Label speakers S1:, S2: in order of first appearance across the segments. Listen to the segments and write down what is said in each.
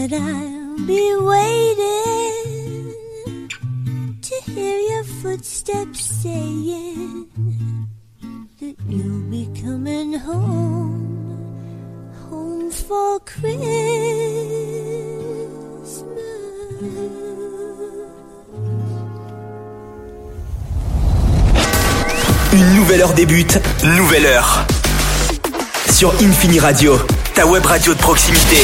S1: but I'll be waiting to hear your footsteps saying that you'll be coming home for Christmas.
S2: Une nouvelle heure débute, nouvelle heure. Sur Infini Radio, ta web radio de proximité.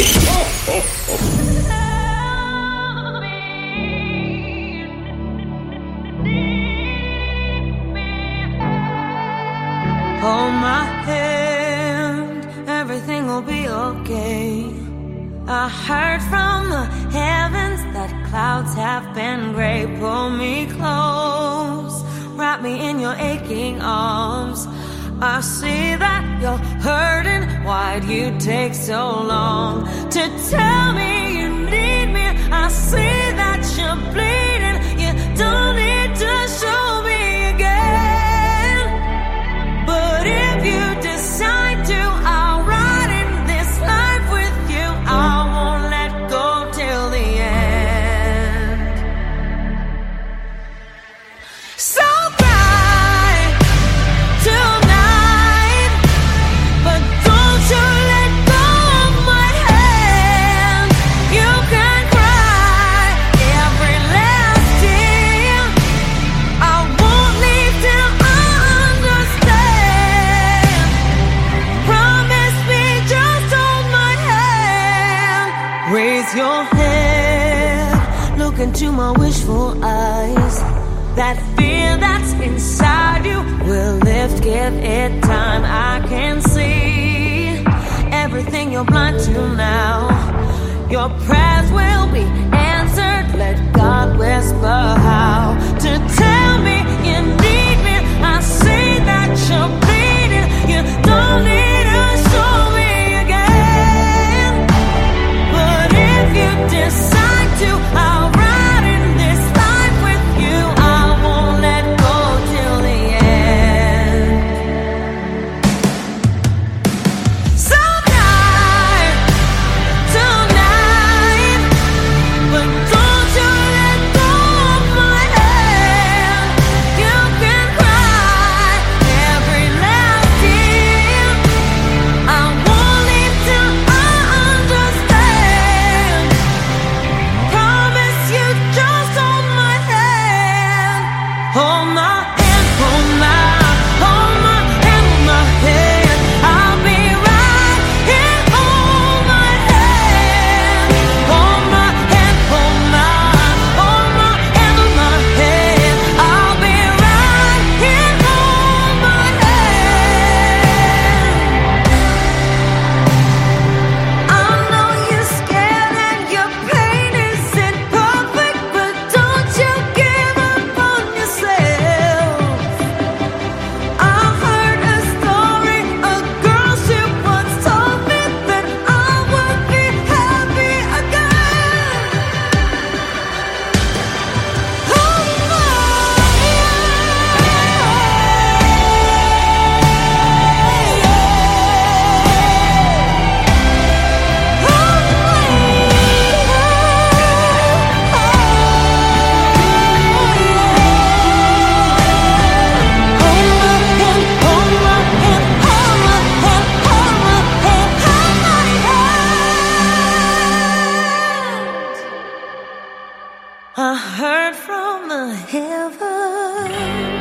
S3: Hold my hand, everything will be okay. I heard from the heavens that clouds have been gray. Pull me close, wrap me in your aching arms. I see that you're hurting. Why'd you take so long to tell me you need me? I see that you're bleeding. You don't need to show me again. But if you decide to, I'll ride in this life with you. I won't let go till the end. So your head, look into my wishful eyes. That fear that's inside you will lift, give it time. I can see everything you're blind to now. Your prayers will be answered. Let God whisper how to tell me you need me. I see that you're bleeding. You don't need to show me again. But if you decide to, I'll ride in this life with you. I won't let go till the end. So tonight, but don't you let go of my hand. You can cry every last tear. I won't leave till I understand. Promise you just hold my hand. Hold my hand, hold my hand, hold my hand. I'll be right here. Hold my hand, hold my hand, hold my hand, hold my hand. I'll be right here. Hold my hand. I know you're scared and your pain isn't perfect, but don't you give up on yourself. I heard a story, a girl she once told me that I would be happy again. Hold my I heard from the heavens.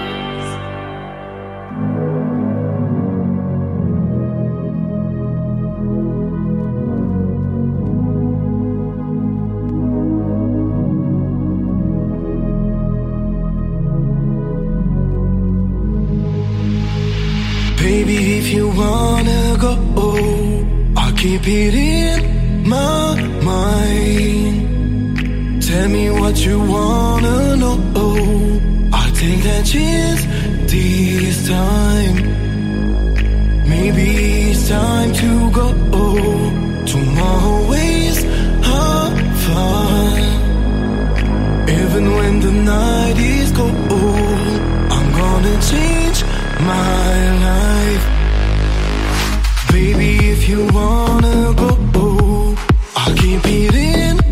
S4: Baby, if you wanna go, I'll keep it in my mind. Tell me what you wanna know. I'll take that chance this time. Maybe it's time to go. Tomorrow ways are fun. Even when the night is cold, I'm gonna change my life. Baby, if you wanna go, I'll keep it in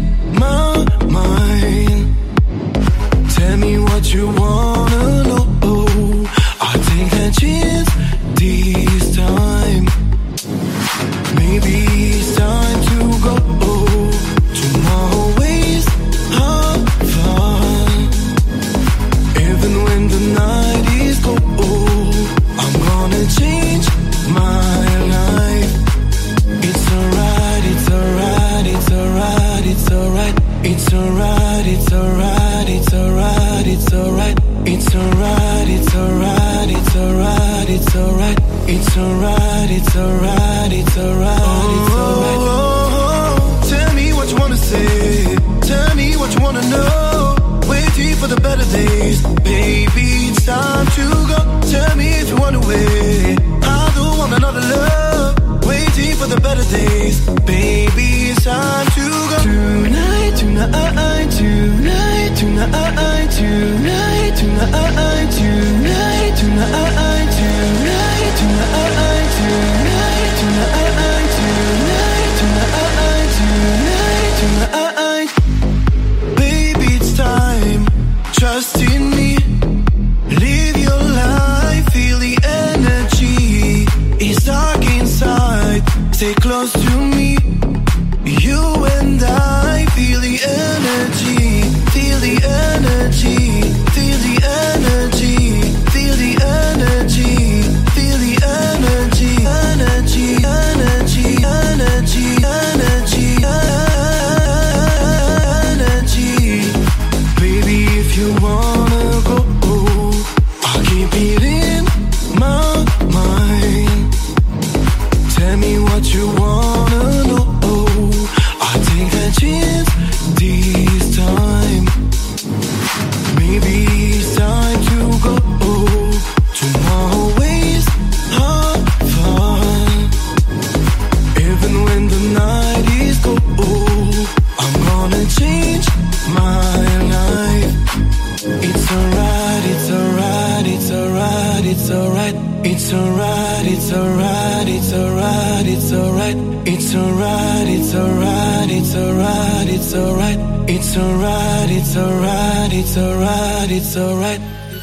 S4: it's alright, it's alright, it's alright. It's alright, it's alright, it's alright, it's alright.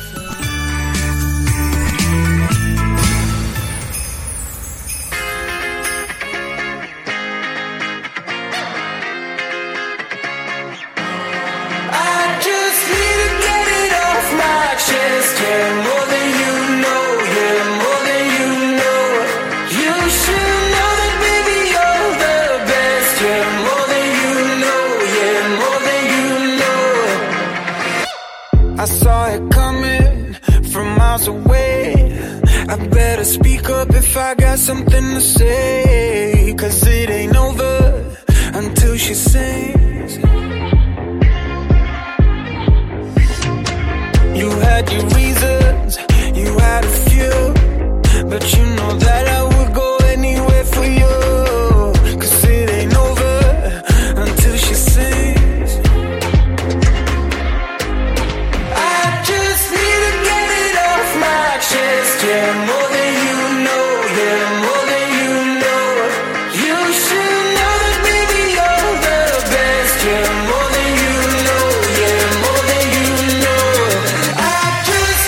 S5: I saw it coming from miles away. I better speak up if I got something to say, 'cause it ain't over until she sings. You had your reasons, you had a few, but you know that I would go anywhere for you, 'cause it ain't over until she sings. Yeah, more than you know, yeah, more than you know. You should know that, baby, you're the best. Yeah, more than you know, yeah, more than you know. I just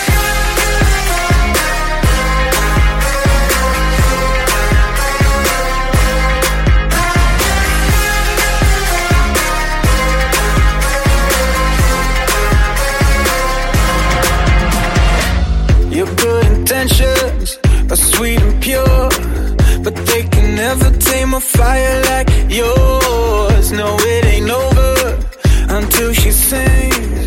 S5: your good intentions are sweet and pure, but they can never tame a fire like yours. No, it ain't over until she sings.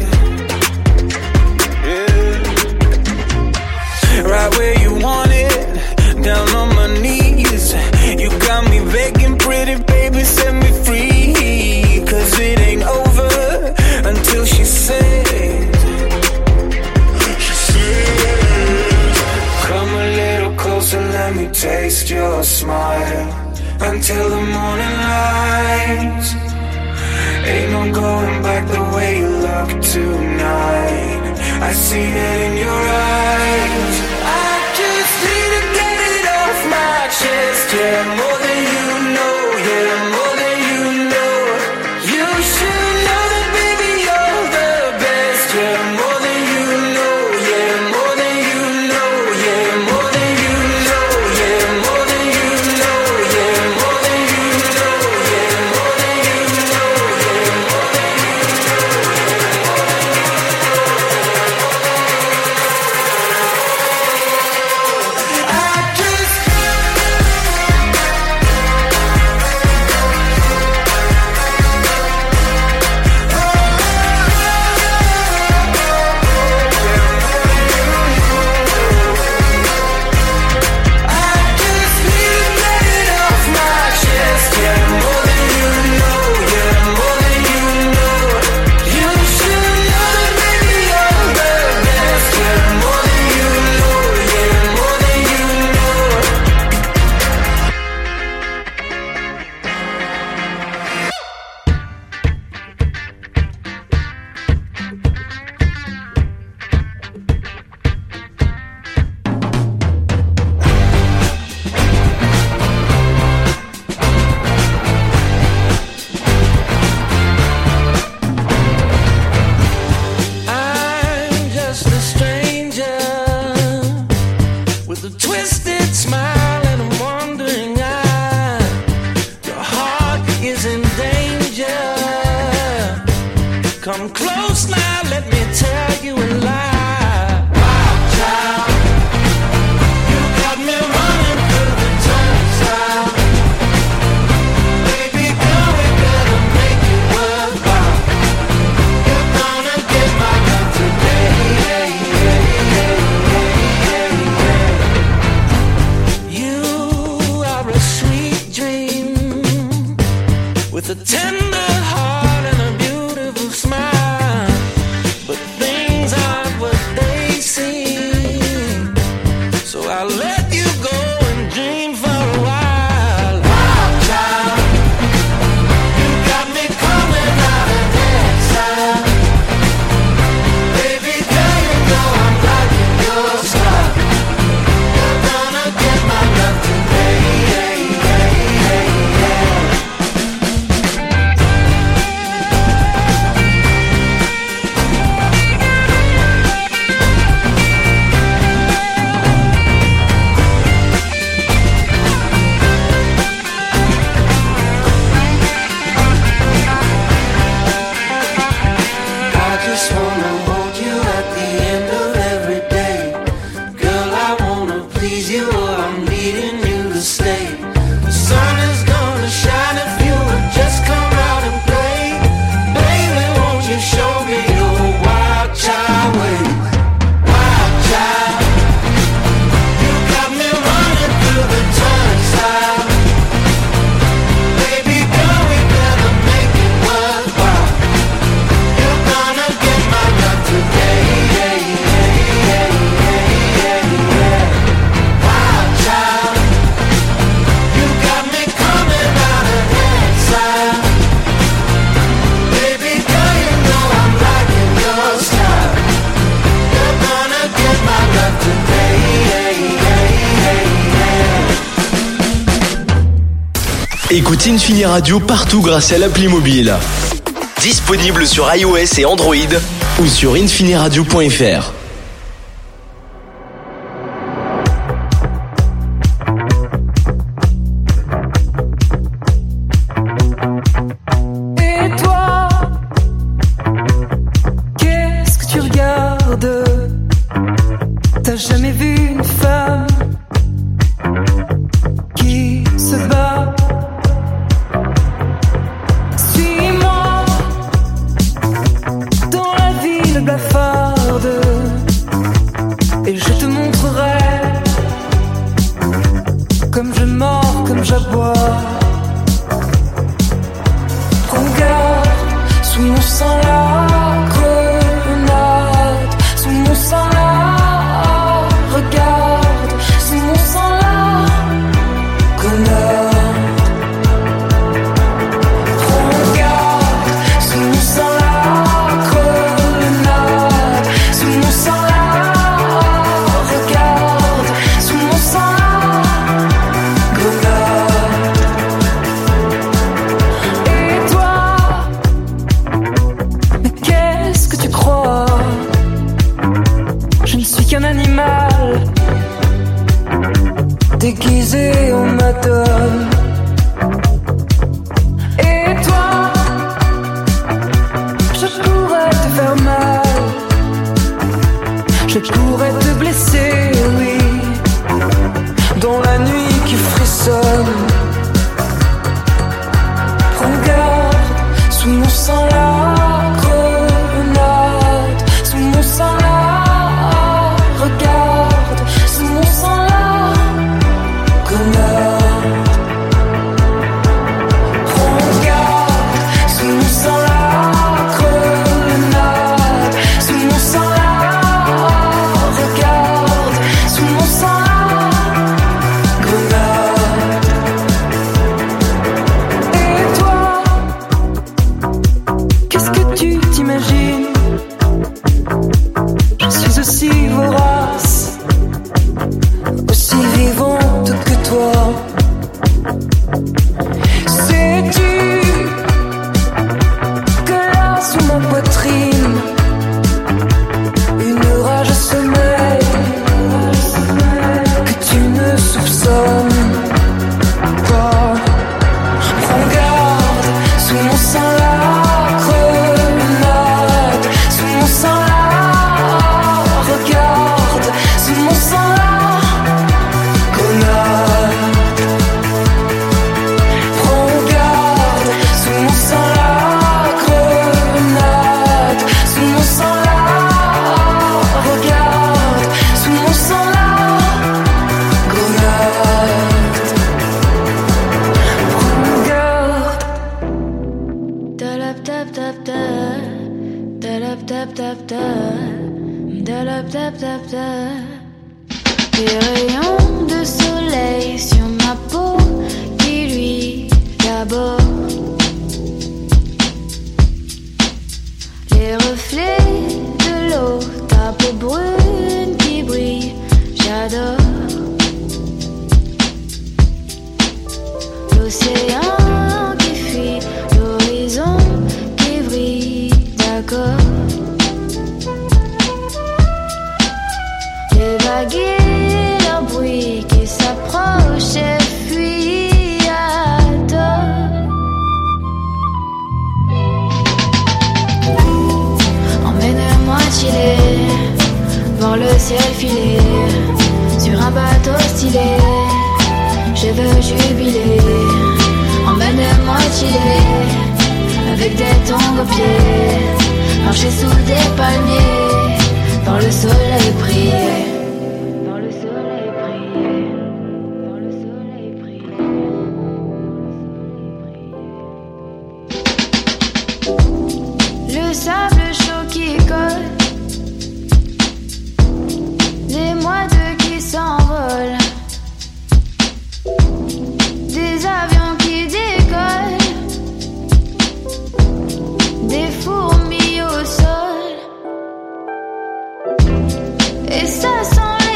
S5: Yeah. Right where you want it, down on my knees. You got me begging, pretty baby, set me free, 'cause it ain't over until she sings. Come a little closer, let me taste your smile, until the morning light. Ain't no going back the way you look tonight. I see it in your eyes. I just need to get it off my chest. Yeah, more than you know, yeah, more than you know. You should know that, baby, you're the best. Yeah, more than you know, yeah, more than you know, yeah, more than you know, yeah, more than you know, yeah, more than you know, yeah, more than you know, yeah, more than you know. I just come close now, let me tell you a lie. Wild child, you got me running through the turnstile. Baby girl, we gotta make it worthwhile. You're gonna get my love today. You are a sweet dream with a tender heart and a beautiful smile, but things aren't what they seem. So I'll let you go and dream for a while. Wild child, you got me coming out of exile. Baby girl, you know I'm liking your style. You're gonna get my love today.
S2: Écoute Infini Radio partout grâce à l'appli mobile. Disponible sur iOS et Android ou sur infiniradio.fr.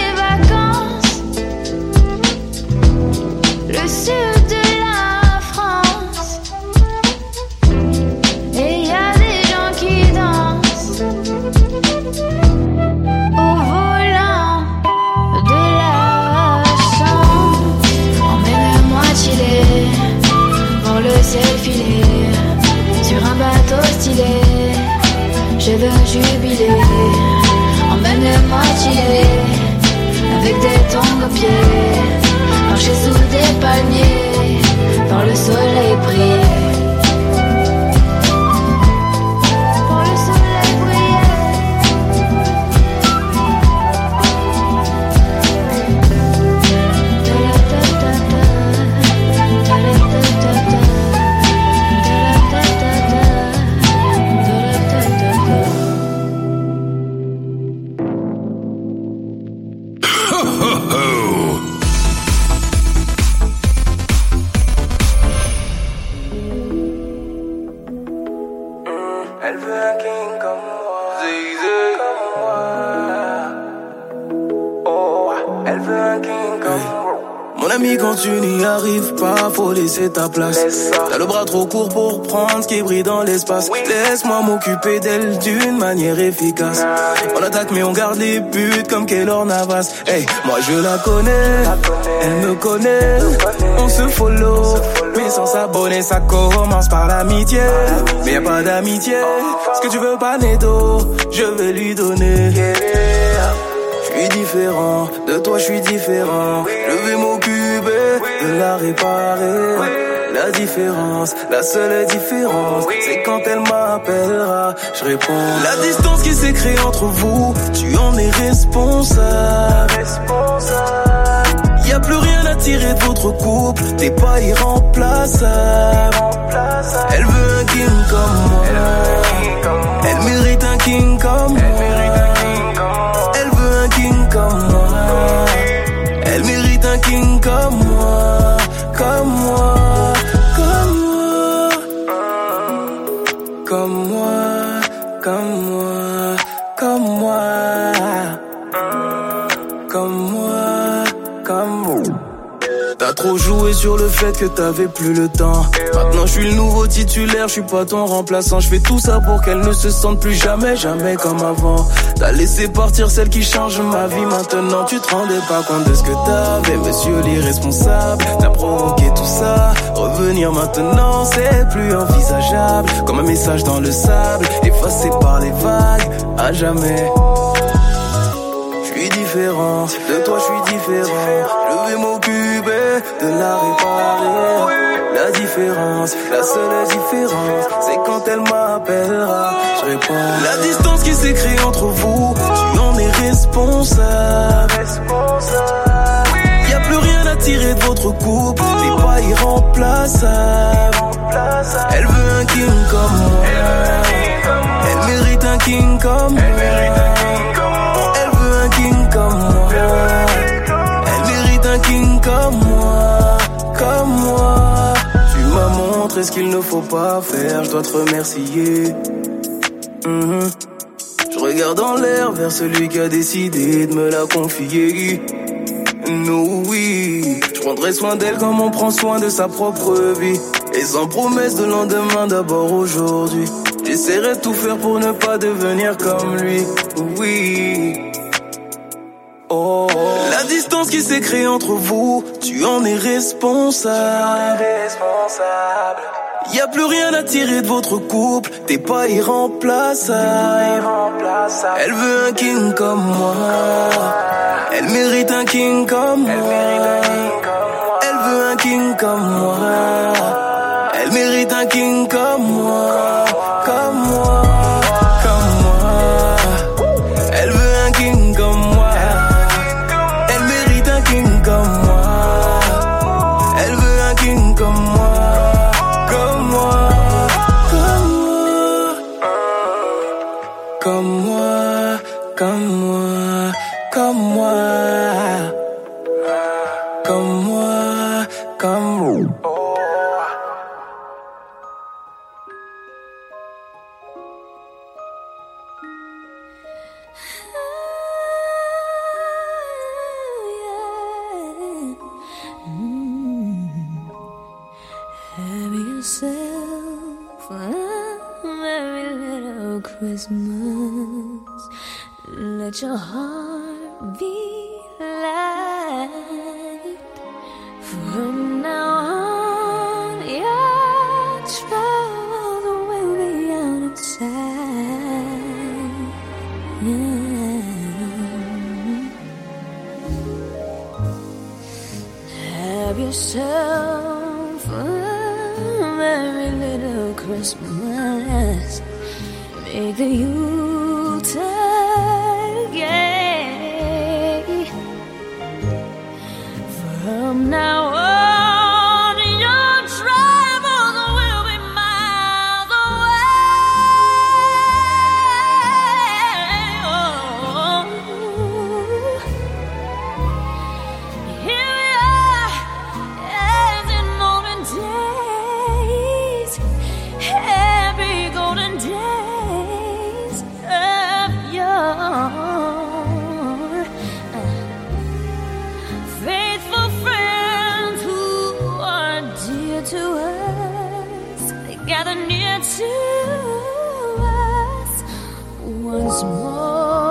S1: Le sud de la France.
S6: Je veux jubiler, emmène-moi chiller, avec des tongs aux pieds, marcher sous des palmiers, dans le soleil briller.
S4: Elle veut un king comme moi, comme moi. Oh, elle veut un king comme moi. Mon ami, quand tu n'y arrives pas, faut laisser ta place. T'as le bras trop court pour prendre ce qui brille dans l'espace. Laisse-moi m'occuper d'elle d'une manière efficace. On attaque mais on garde les buts comme Keylor Navas. Hey, moi je la connais, elle me connaît. On se follow, mais sans s'abonner ça commence par l'amitié. Mais y'a pas d'amitié, ce que tu veux pas Nedo, je vais lui donner. Je suis différent, de toi je suis différent. Je vais m'occuper de la réparer. La différence, la seule différence, c'est quand elle m'appellera, je réponds. La distance qui s'est créée entre vous, tu en es responsable. Y'a plus rien à tirer de votre couple, t'es pas irremplaçable. Elle veut un king comme moi, elle mérite un king comme moi. Elle veut un king comme moi, elle mérite un king comme moi, comme moi, comme moi, comme moi, comme moi, comme moi, comme moi, comme moi. T'as trop joué sur le fait que t'avais plus le temps. Maintenant je suis le nouveau titulaire, je suis pas ton remplaçant. Je fais tout ça pour qu'elle ne se sente plus jamais, jamais comme avant. T'as laissé partir celle qui change ma vie. Maintenant tu te rendais pas compte de ce que t'avais. Monsieur l'irresponsable, t'as provoqué tout ça. Revenir maintenant c'est plus envisageable. Comme un message dans le sable, effacé par les vagues, à jamais. Je suis différent, de toi je suis différent. Je vais m'occuper de la réparer. La différence, la seule différence, c'est quand elle m'appellera, je réponds. La distance qui s'est créée entre vous, tu en es responsable. Y'a plus rien à tirer de votre couple, t'es pas irremplaçable. Elle veut un king comme moi, elle mérite un king comme moi. Elle veut un king comme moi, elle mérite un king comme moi, comme moi. Tu m'as montré ce qu'il ne faut pas faire, je dois te remercier. Je regarde en l'air vers celui qui a décidé de me la confier. No, oui, je prendrai soin d'elle comme on prend soin de sa propre vie. Et sans promesse de lendemain, d'abord aujourd'hui. J'essaierai de tout faire pour ne pas devenir comme lui. Oui. Oh, la distance qui s'est créée entre vous, tu en es responsable. Y'a plus rien à tirer de votre couple, t'es pas irremplaçable. Elle veut un king comme moi, elle mérite un king comme moi. Elle veut un king comme moi, elle mérite un king comme moi, comme moi, comme moi. Elle veut un king comme moi, elle mérite un king comme moi. Elle veut un king comme moi, comme moi, comme moi, comme moi, comme moi, comme moi, comme moi, comme moi.
S1: Have yourself a merry little Christmas. Let your heart be light. From now on, your trouble will be out of sight. yourself a very little Christmas. Make the Yuletide gay. From now on, your troubles will be miles away. Oh. Here we are, as in olden days, happy golden days of yore. Faithful friends who are dear to us, they gather near to us once more.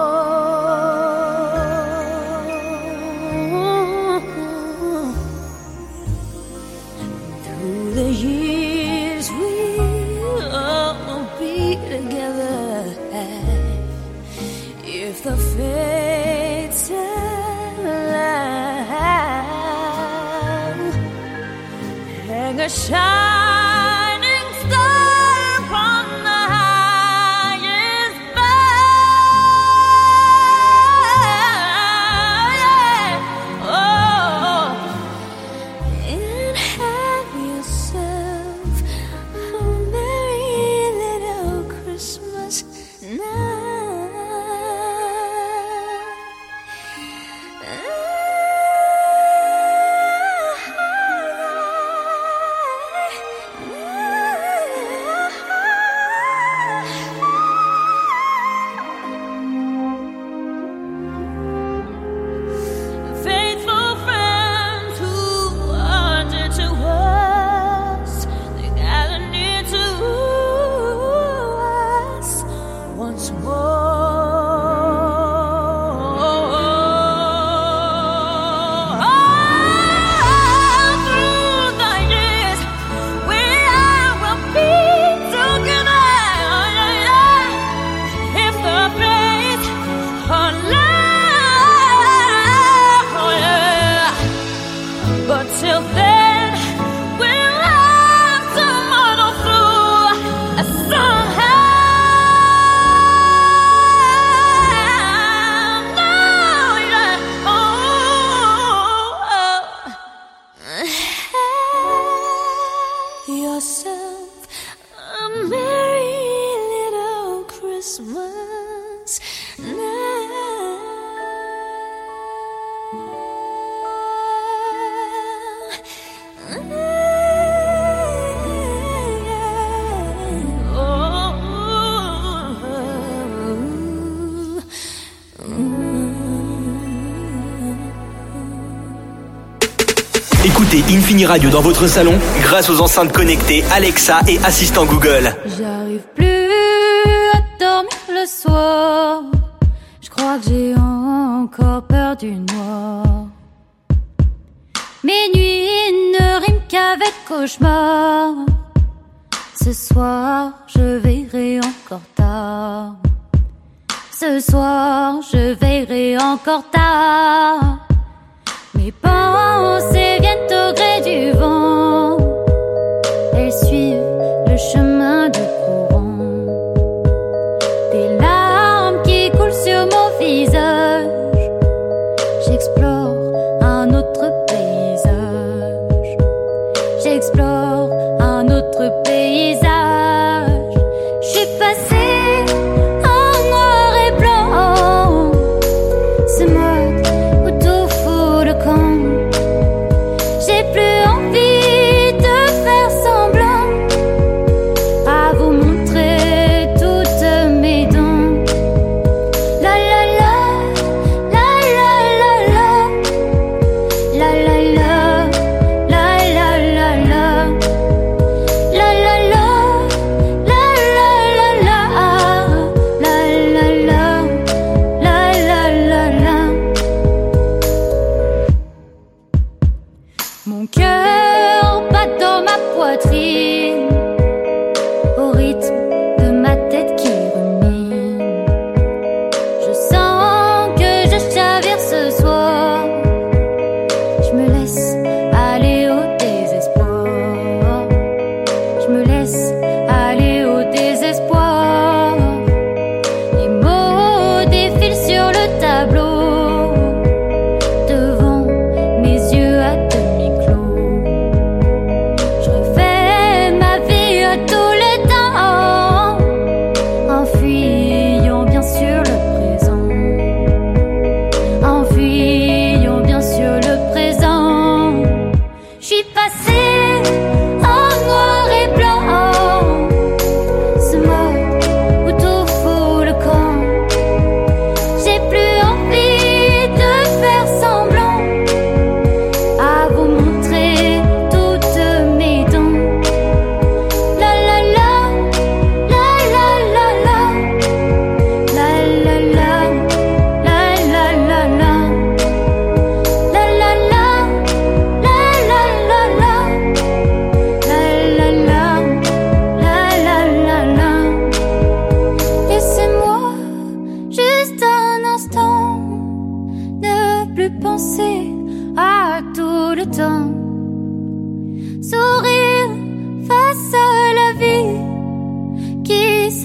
S1: Through the years we'll all be together. If the fates allow, hang a shining star upon the highest bough. Oh, and have yourself a merry little Christmas night. Faithful friends who are dear to us, they gather near to us once more. Through the years, we will be together. If the fates allow, but till then, we'll have to muddle through somehow. No, yeah. Oh. Have yourself a merry little Christmas
S2: Écoutez Infini Radio dans votre salon grâce aux enceintes connectées Alexa et assistant Google.
S6: J'arrive plus à dormir le soir. Je crois que j'ai encore peur du noir. Mes nuits ne riment qu'avec cauchemar. Ce soir, je veillerai encore tard. Ce soir, je veillerai encore tard. Mes pensées viennent au gré du vent. Elles suivent le chemin du courant. Des larmes qui coulent sur mon visage. J'explore un autre paysage. J'explore un autre paysage. Je suis passée en noir et blanc. Ce mode où tout fout le camp. J'ai plus envie de faire semblant.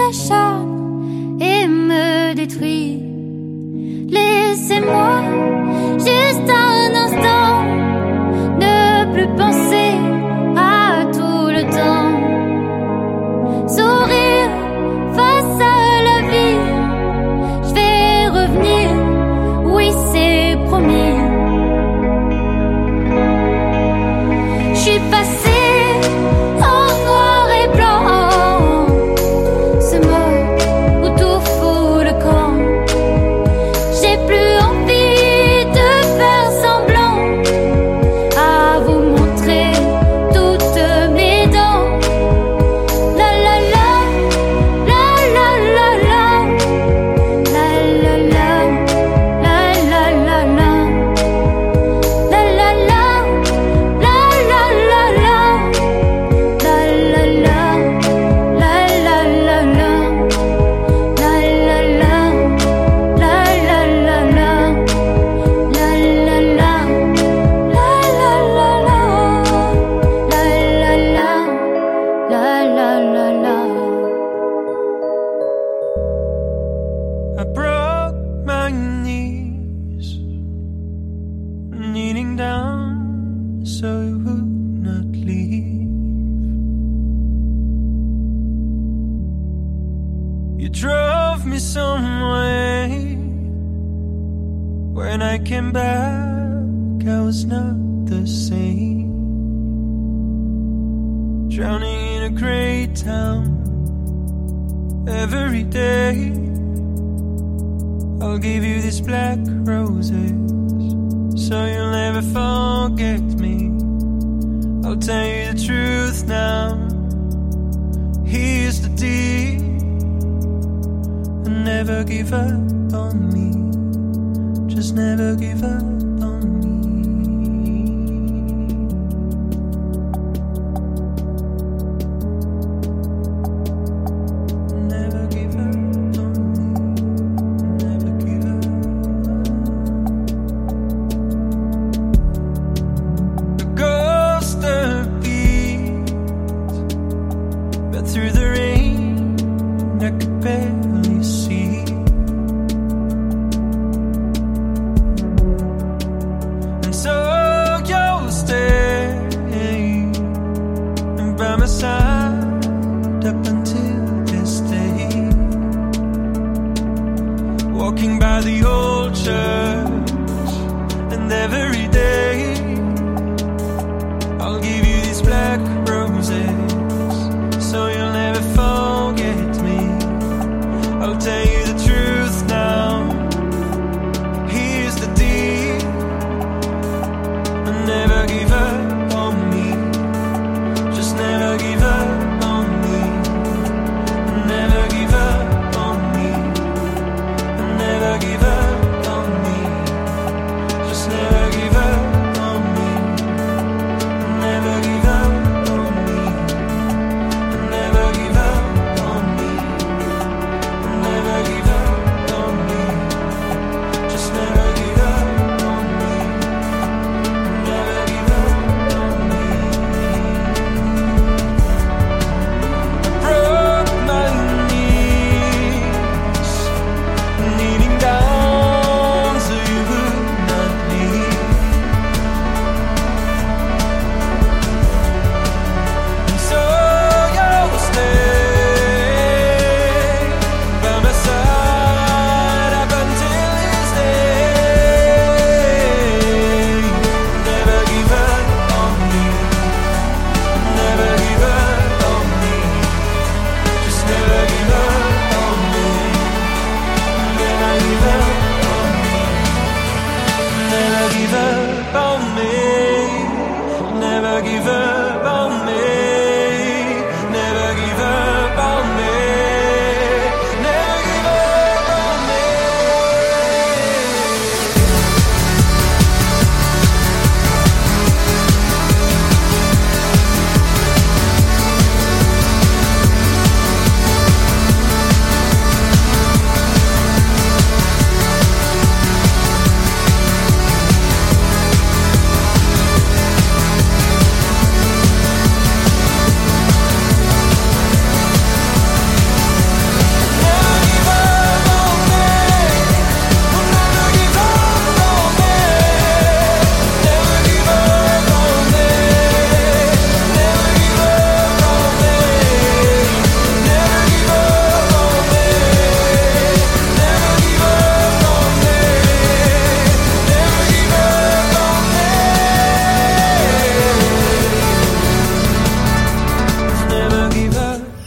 S6: s'acharne et me détruit. Laissez-moi juste un instant ne plus penser à tout le temps. Sourire face à la vie, je vais revenir, oui c'est promis. Je suis passée en noir et blanc, ce mode où tout fout le camp. J'ai plus envie de faire semblant, à vous montrer toutes mes dents. La la la, la la la la, la la la, la la la la, la la la, la la la la, la la la, la la la la, la la la, la la la la, la la la, la la la la, la la la la.
S7: I broke my knees, kneeling down so you would not leave. You drove me somewhere. When I came back, I was not the same. Drowning in a great town every day. I'll give you these black roses so you'll never forget me. I'll tell you the truth now. Here's the deal. And never give up on me. Just never give up on me. Never give up on me. Never give up. The ghost of beat, but through the rain I could barely see. And so you'll stay by my side up until this day. Walking by the old church, and every day I'll give you these black roses so you'll never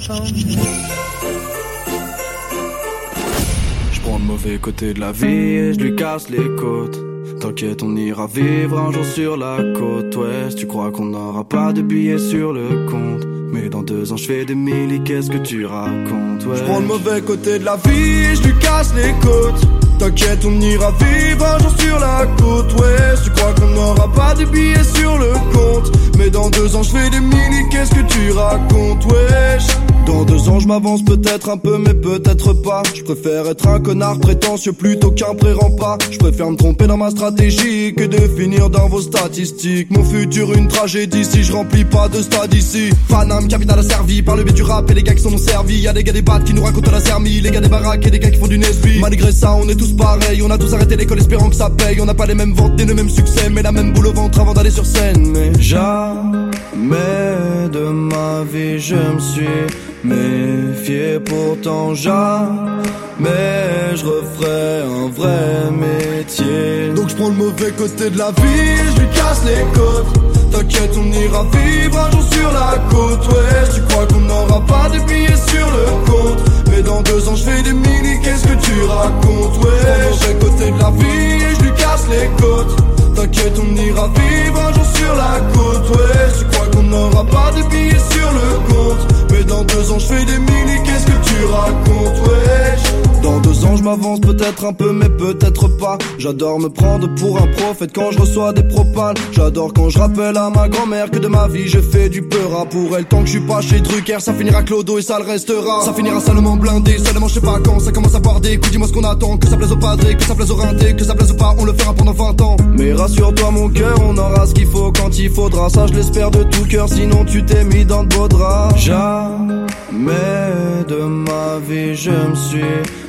S4: Je prends le mauvais côté de la vie et je lui casse les côtes. T'inquiète, on ira vivre un jour sur la côte ouest. Tu crois qu'on n'aura pas de billets sur le compte, mais dans 2 ans je fais des milli, qu'est-ce que tu racontes, ouais. Je prends le mauvais côté de la vie et je lui casse les côtes. T'inquiète, on ira vivre un jour sur la côte ouest. Tu crois qu'on n'aura pas de billets sur le compte, mais dans 2 ans je fais des milli, qu'est-ce que tu racontes, wesh. Dans 2 ans je m'avance peut-être un peu mais peut-être pas. Je préfère être un connard prétentieux plutôt qu'un pré-rempart. Je préfère me tromper dans ma stratégie que de finir dans vos statistiques. Mon futur une tragédie si je remplis pas de stade ici. Paname, capital asservi par le biais du rap et les gars qui sont non servis. Y'a des gars des battes qui nous racontent la sermie, les gars des baraques et des gars qui font du Nesby. Malgré ça on est tous pareils, on a tous arrêté l'école espérant que ça paye. On n'a pas les mêmes ventes ni le même succès, mais la même boule au ventre avant d'aller sur scène. Mais jamais de ma vie je me suis méfié, pourtant jamais je referai un vrai métier. Donc je prends le mauvais côté de la vie, je lui casse les côtes. T'inquiète, on ira vivre un jour sur la côte ouest. Tu crois qu'on n'aura pas de billets sur le compte, mais dans 2 ans je fais des milli, qu'est-ce que tu racontes, ouais. Je prends le mauvais côté de la vie et je lui casse les côtes. T'inquiète, on ira vivre un jour sur la côte ouest. Tu crois qu'on n'aura pas de billets sur le compte, mais dans 2 ans je fais des milli, qu'est-ce que tu racontes, wesh. Dans 2 ans je m'avance peut-être un peu mais peut-être pas. J'adore me prendre pour un prophète quand je reçois des propales. J'adore quand je rappelle à ma grand-mère que de ma vie je fais du peur pour elle. Tant que je suis pas chez Drucker, ça finira clodo et ça le restera. Ça finira seulement blindé, seulement je sais pas quand ça commence à boire des coups. Dis-moi ce qu'on attend, que ça plaise au padré, que ça plaise au rinté, que ça plaise ou pas, on le fera pendant 20 ans. Mais rassure-toi mon cœur, on aura ce qu'il faut quand il faudra. Ça je l'espère de tout cœur, sinon tu t'es mis dans de beaux draps. Jamais de ma vie je me suis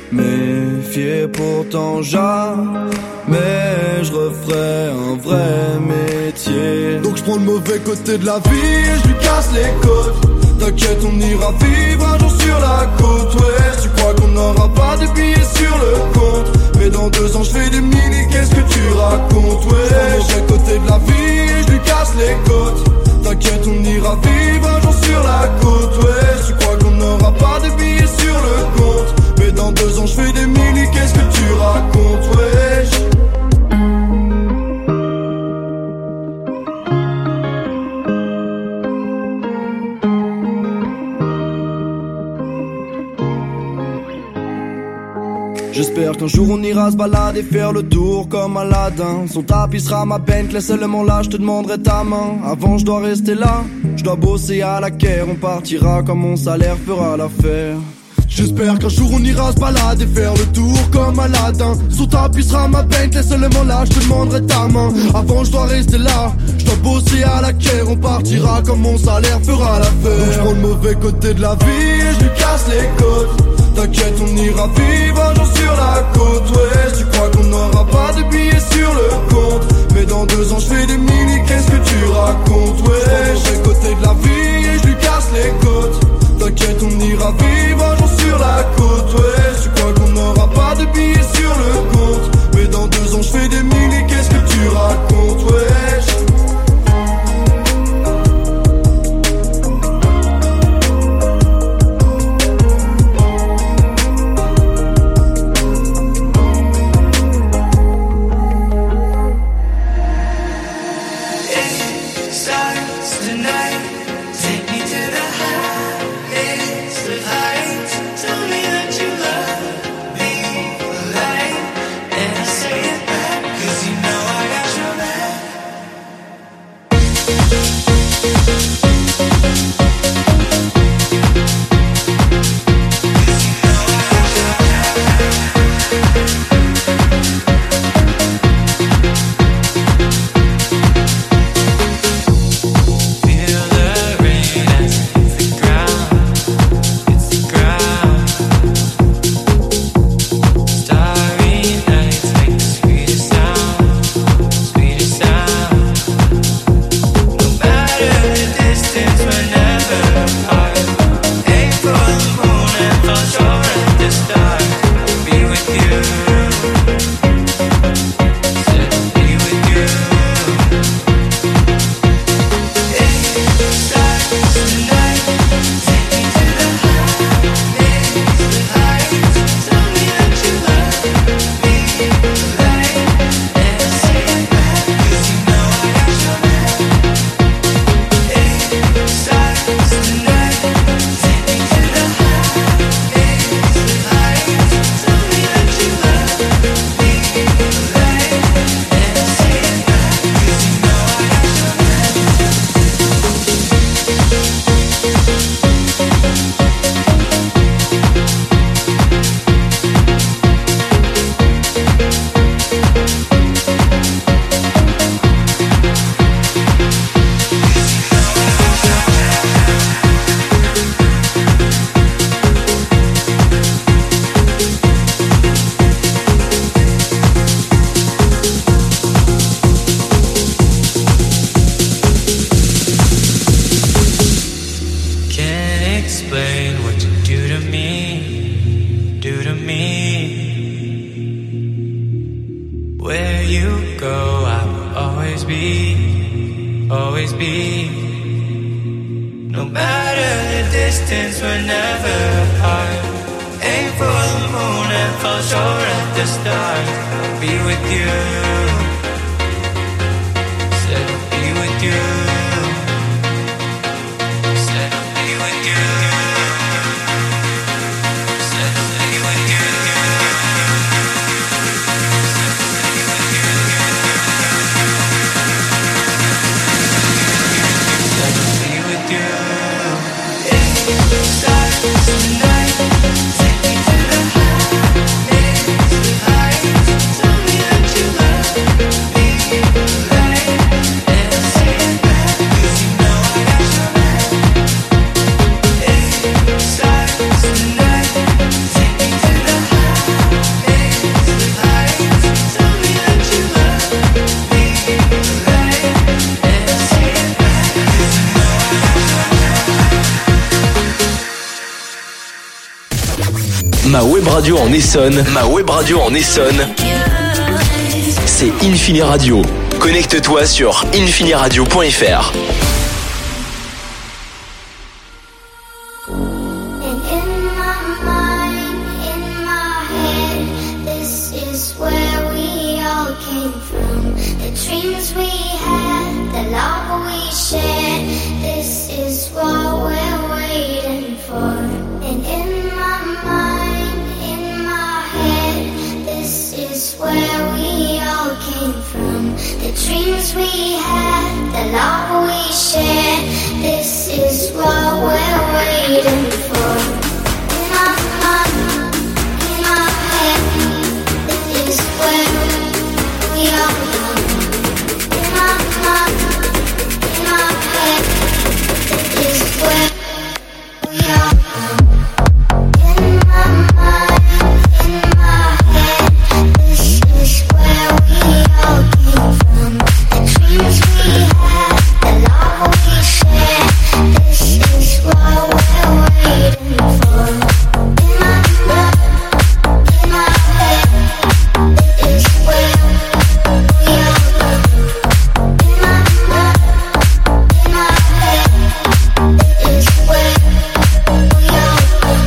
S4: méfié, pourtant jamais je referai un vrai métier. Donc je prends le mauvais côté de la vie et je lui casse les côtes. T'inquiète, on ira vivre un jour sur la côte ouest. Tu crois qu'on n'aura pas de billets sur le compte, mais dans 2 ans je fais des milli, qu'est-ce que tu racontes, ouais. Je prends le mauvais côté de la vie et je lui casse les côtes. T'inquiète, on ira vivre un jour sur la côte ouest. Tu crois qu'on n'aura pas de billets sur le compte, mais dans 2 ans je fais des milli, qu'est-ce que tu racontes, wesh. J'espère qu'un jour on ira se balader, faire le tour comme Aladdin. Son tapis sera ma Bentley, seulement là je te demanderai ta main. Avant je dois rester là, je dois bosser à la caire. On partira quand mon salaire fera l'affaire. J'espère qu'un jour on ira se balader, faire le tour comme Aladdin. Son tapis sera ma Bentley, seulement là je te demanderai ta main. Avant je dois rester là, je dois bosser à la caire. On partira quand mon salaire fera l'affaire. Donc je prends le mauvais côté de la vie et je lui casse les côtes. T'inquiète, on ira vivre un jour sur la côte ouest. Tu crois qu'on n'aura pas de billets sur le compte, mais dans 2 ans je fais des milli, qu'est-ce que tu racontes, ouais. Je prends le côté de la vie et je lui casse les côtes. T'inquiète, on ira vivre un jour sur la côte ouest. Tu crois qu'on n'aura pas de billets sur le compte, mais dans 2 ans je fais des milli, qu'est-ce que tu racontes, wesh.
S5: Tonight, take me to the highest of highs.
S7: be. No matter the distance, we're never apart. Aim for the moon and fall short at the start. I'll be with you. Said I'll be with you. Said I'll be with you. Said I'll be with you. Said I'll be with you. Inside tonight, take me to the heights. Tell me that you love me, and say it back, 'cause you know I got your back. Inside tonight, take me to the heights. Tell me that you love me, and say it back, 'cause you know I got your back.
S2: Ma web radio en Essonne. Ma web radio en Essonne. C'est Infini Radio. Connecte-toi sur infiniradio.fr.
S6: And in my mind, in my head, this is where we all came from. The dreams we had, the love we shared, this is what we're waiting for. And in my mind, in my head, this is where we all came from. The dreams we had, the love we shared, this is what we're waiting for. In my mind, in my head, this is where we all come. In my mind, in my head, this is where we all come. In my mind, in my head, this is where we all came from. The dreams we had, the love we shared, this is what we're waiting for. In my mind, in my head, this is where we all come. In my mind, in my head, this is where we all come.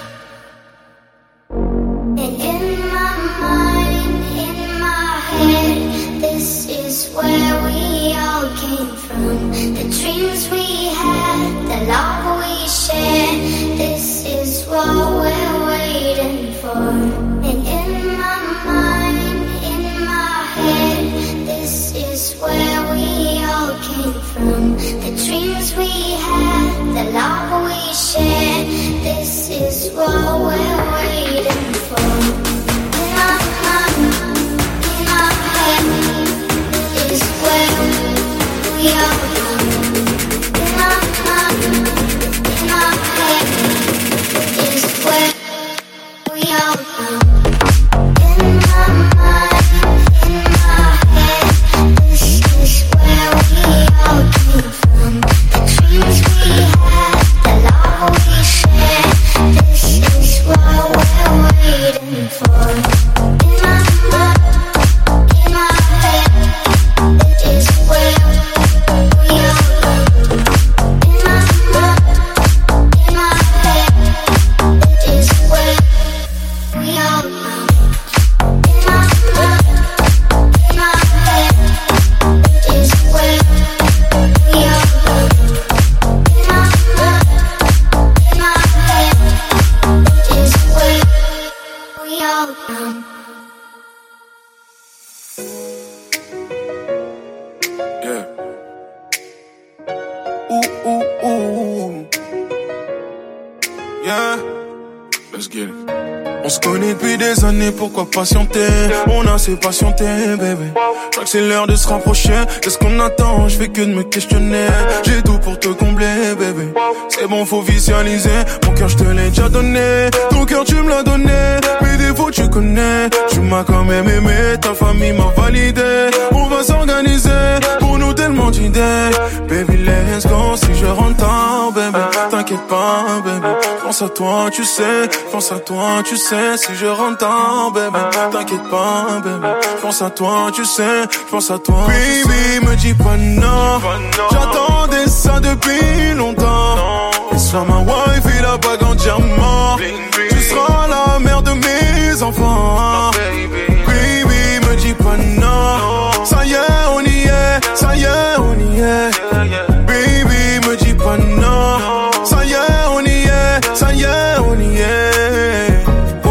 S6: And in my mind, in my head, this is where we all came from. The dreams we had, the love we shared, this is what we're waiting for. And in my mind, in my head, this is where we all came from. The dreams we had, the love we shared, this is what we're waiting for. In my mind, in my head, this is where we all come. In my mind, in my head, this is where we all come. In my mind, in my head, this is where we all came from. The dreams we had, the love we shared, this is what we're waiting for. In my mind, in my head, this is where we all come. In my mind, in my head, this is where we all come. In my mind, in my head, this is where we all come. In my mind, in my head, this is where we all come.
S4: Yeah. Ooh, ooh, ooh. Yeah. Let's get it. On se connaît depuis des années, pourquoi patienter? On a assez patienté, bébé. Je crois que c'est l'heure de se rapprocher. Qu'est-ce qu'on attend? Je fais que de me questionner. J'ai tout pour te combler, bébé. C'est bon, faut visualiser. Mon cœur, je te l'ai déjà donné. Ton cœur, tu me l'as donné. Mes défauts, tu connais. Tu m'as quand même aimé. Ta famille m'a validé. On va s'organiser. Pour nous, tellement d'idées. Baby, let's go. Si je rentre tard, bébé, t'inquiète
S8: t'inquiète pas, baby. Pense à toi, tu sais, pense à toi, tu sais. Si je rentre tard, baby, t'inquiète pas, baby. Pense à toi, tu sais, pense à toi. Baby, me dis pas non. J'attendais ça depuis longtemps. Et sois ma wife et la bague en diamant. Tu seras la mère de mes enfants. Baby, me dis pas non. Ça y est, on y est. Ça y est, on y est. Baby, me dis pas non. Ça y est, on y est. Ça y est, on y est.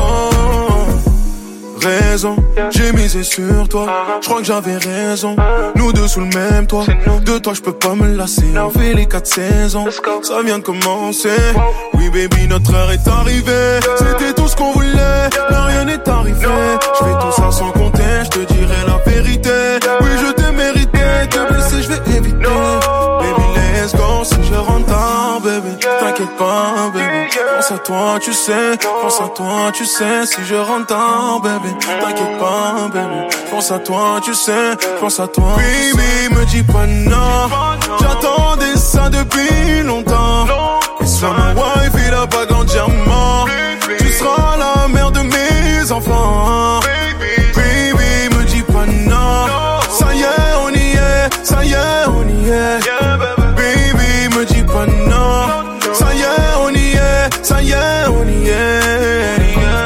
S8: Raison, j'ai misé sur toi. Je crois que j'avais raison. Nous deux sous le même toit. De toi je peux pas me lasser. On fait les 4 saisons. Ça vient de commencer. Oui baby, notre heure est arrivée. C'était tout ce qu'on voulait, mais rien n'est arrivé. Je fais tout ça sans compter. Je te dirai la vérité. Oui je t'ai mérité. Te blesser je vais éviter. Baby let's go. Si je rentre tard baby, t'inquiète pas baby. Pense à toi tu sais. Pense à toi tu sais. Si je rentre tard baby, t'inquiète pas, baby. Pense à toi, tu sais. Pense à toi. Baby, me dis pas non. J'attendais ça depuis longtemps. Et sois ma wife et la bague en diamant. Tu seras la mère de mes enfants. Baby, me dis pas non. Ça y est, on y est. Ça y est, on y est. Baby, me dis pas non. Ça y est, on y est. Ça y est, on y est.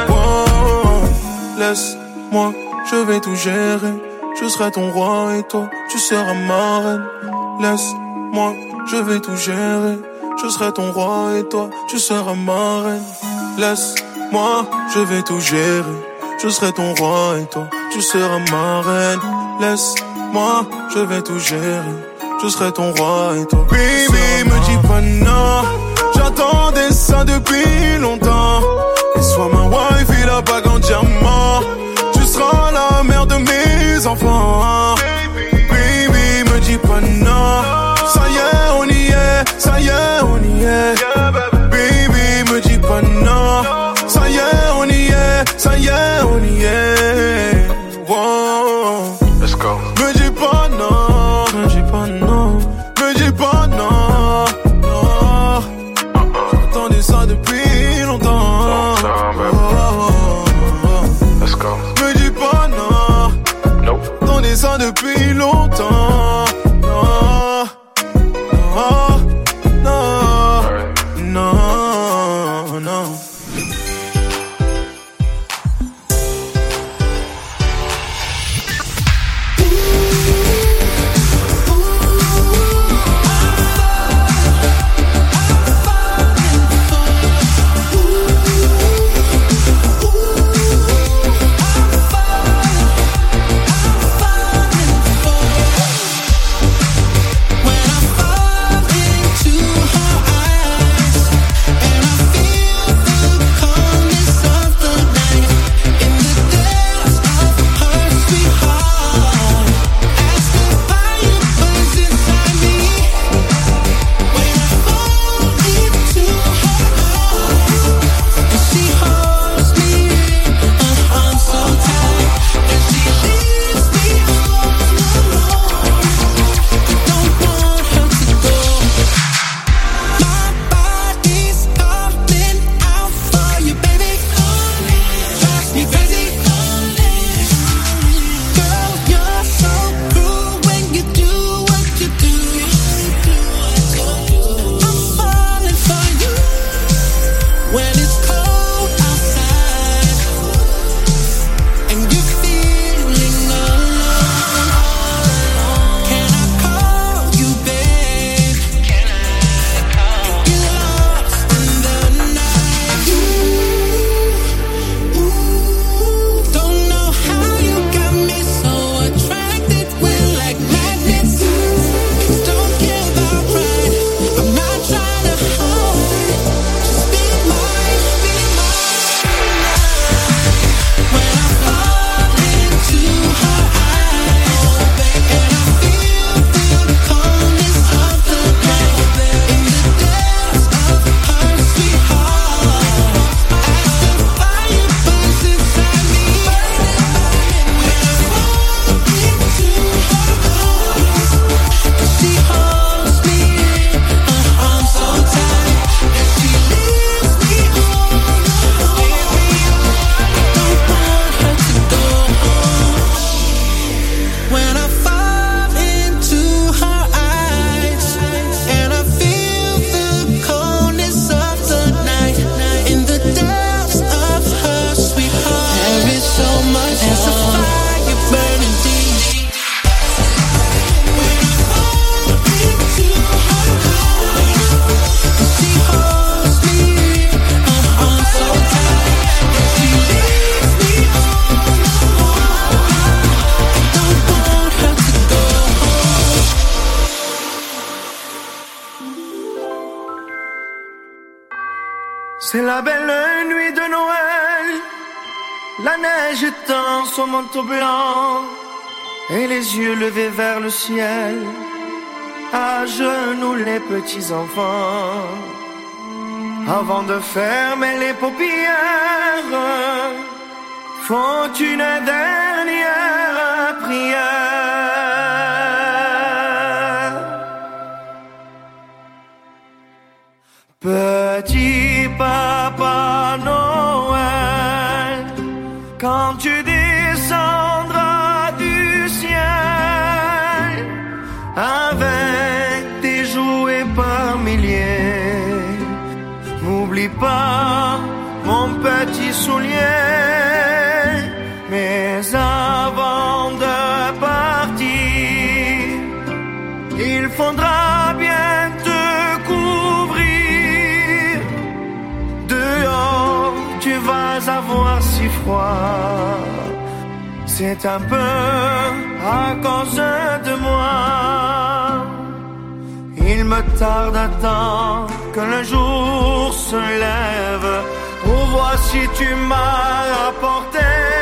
S8: Laisse-moi, je vais tout gérer. Je serai ton roi et toi, tu seras ma reine. Laisse-moi, je vais tout gérer. Je serai ton roi et toi, tu seras ma reine. Laisse-moi, je vais tout gérer. Je serai ton roi et toi, tu seras ma reine. Laisse-moi, je vais tout gérer. Je serai ton roi et toi. Baby, me dis pas non. J'attendais ça depuis longtemps. Et sois ma wife et la bague en diamant. Tu seras la mère de mes enfants. Baby, me dis pas non. Ça y est, on y est. Ça y est, on y est. Baby, me dis pas non. Ça y est, on y est. Ça y est, on y est. Wow.
S9: Let's go.
S8: Me dis pas non. Me dis pas non. Me dis pas non. Non. J'attendais ça depuis longtemps.
S9: Let's go.
S8: Me dis pas non.
S9: Nope.
S8: J'attendais ça depuis
S9: La neige étend son manteau blanc et les yeux levés vers le ciel. À genoux les petits enfants, avant de fermer les paupières, font une dernière prière. Petit Papa Noël, quand tu descendras du ciel avec tes jouets par milliers, n'oublie pas mon petit soulier. Mais avant de partir, il faudra bien te couvrir. Dehors, tu vas avoir si froid. C'est un peu à cause de moi. Il me tarde un temps que le jour se lève. Oh, voici tu m'as apporté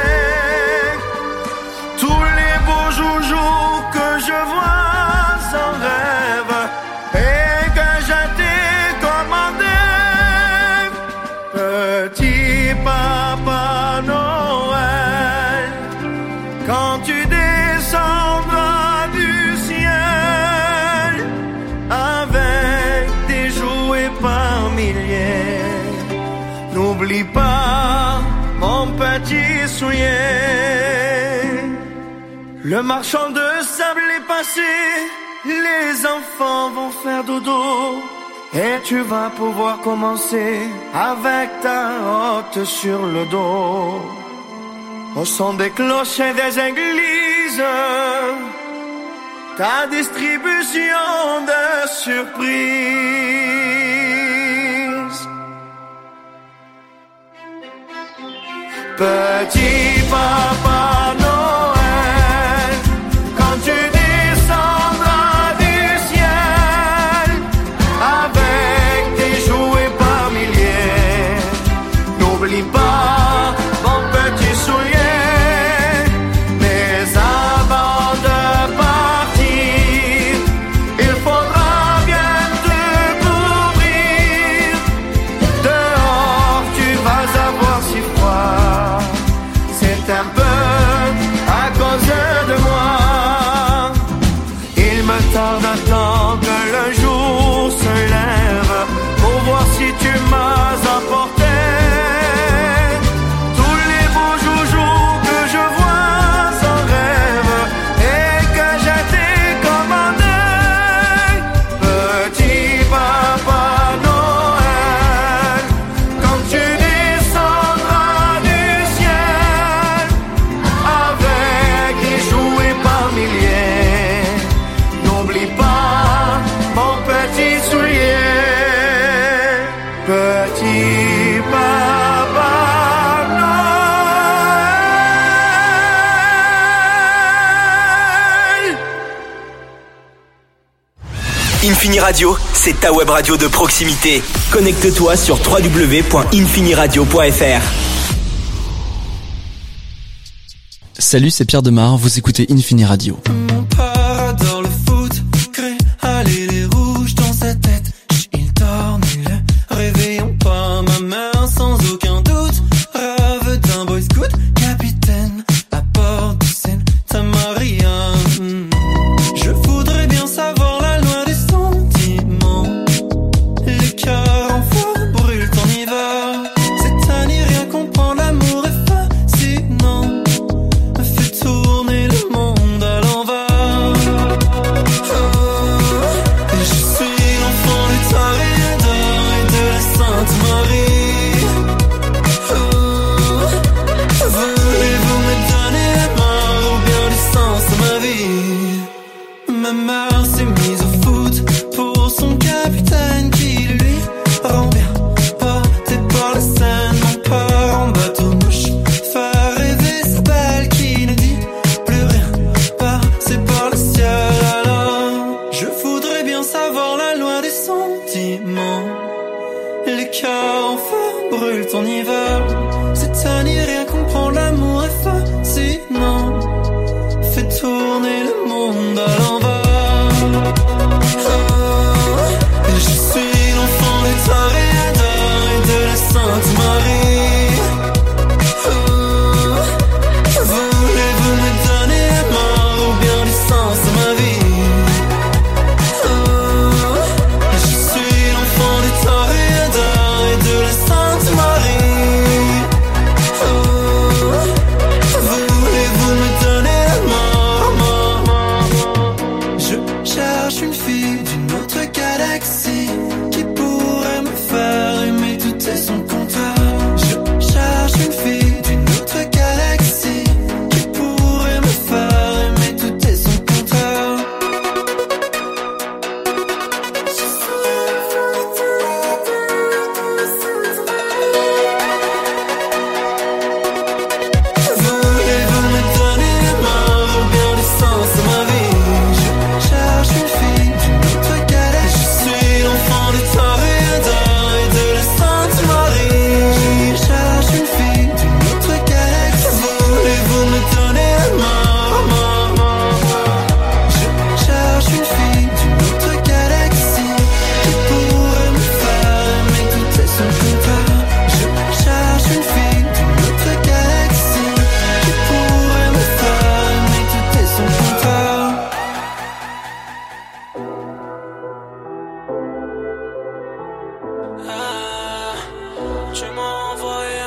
S9: tous les beaux joujoux que je vois en rêve et que je t'ai commandé. Petit Papa Noël, quand tu descendras du ciel avec tes jouets par milliers, n'oublie pas mon petit soulier. Le marchand de sable est passé, les enfants vont faire dodo et tu vas pouvoir commencer avec ta hotte sur le dos. Au son des cloches et des églises, ta distribution de surprises. Petit Papa Noël, quand tu descendras du ciel avec tes jouets par milliers, n'oublie pas mon petit soulier. Mais avant de partir, il faudra bien te couvrir. Dehors, tu vas avoir si froid. C'est un peu à cause de moi. Il me tarde un temps que le jour se lève pour voir si tu m'as apporté tous les beaux joujoux que je vois en rêve et que je t'ai commandé. Petit Papa Noël, quand tu descendras du ciel avec des jouets par milliers, n'oublie pas mon petit soulier. Petit Papa Noël.
S2: Infini Radio, c'est ta web radio de proximité. Connecte-toi sur www.infiniradio.fr.
S10: Salut, c'est Pierre Demar, vous écoutez Infini Radio.
S7: Mon père adore le foot, crée aller les rouges dans sa tête. Il torne le réveillons pas ma mère sans aucun doute. Rêve d'un boy scout, capitaine à bord de Sainte-Maria. Je voudrais bien savoir la loi des sentiments. Le cœur en feu brûle en hiver. C'est à n'y rien comprendre, l'amour est fascinant. Fait tourner le monde à l'envers.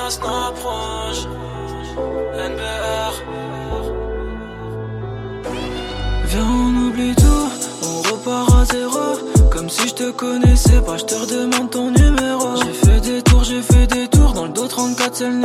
S7: se rapproche. NBR. Viens, on oublie tout, on repart à zéro. Comme si je te connaissais pas, je te redemande ton numéro. J'ai fait des tours dans le dos 34, c'est le